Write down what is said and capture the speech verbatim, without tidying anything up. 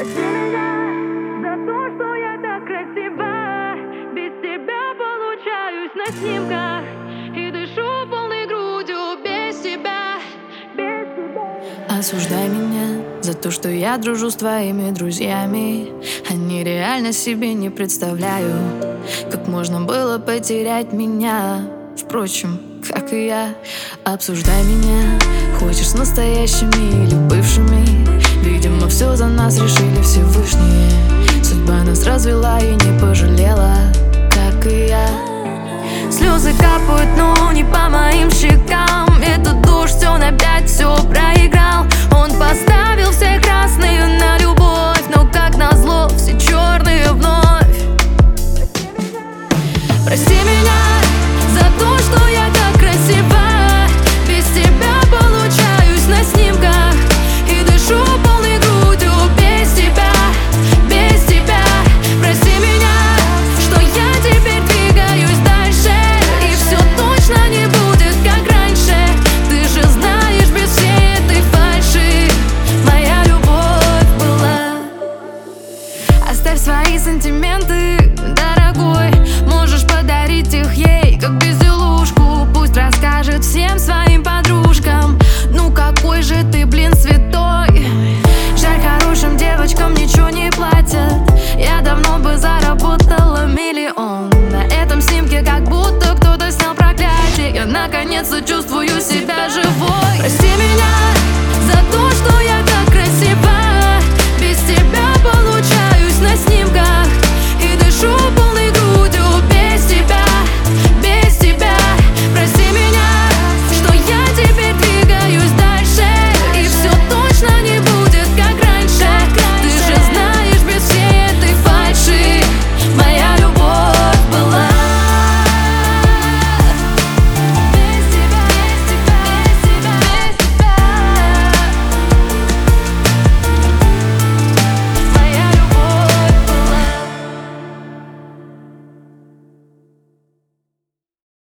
Прости меня за то, что я так красива. Без тебя получаюсь на снимках и дышу полной грудью без тебя, без тебя. Осуждай меня за то, что я дружу с твоими друзьями. Они реально себе не представляют, как можно было потерять меня. Впрочем, как и я. Обсуждай меня хочешь с настоящими или бывшими. Видимо, все за нас решили Всевышние. Судьба нас развела и не пожалела, как и я. Слезы капают, но не по моим щекам. Этот дождь, он опять все проиграл. Он поставил всех раз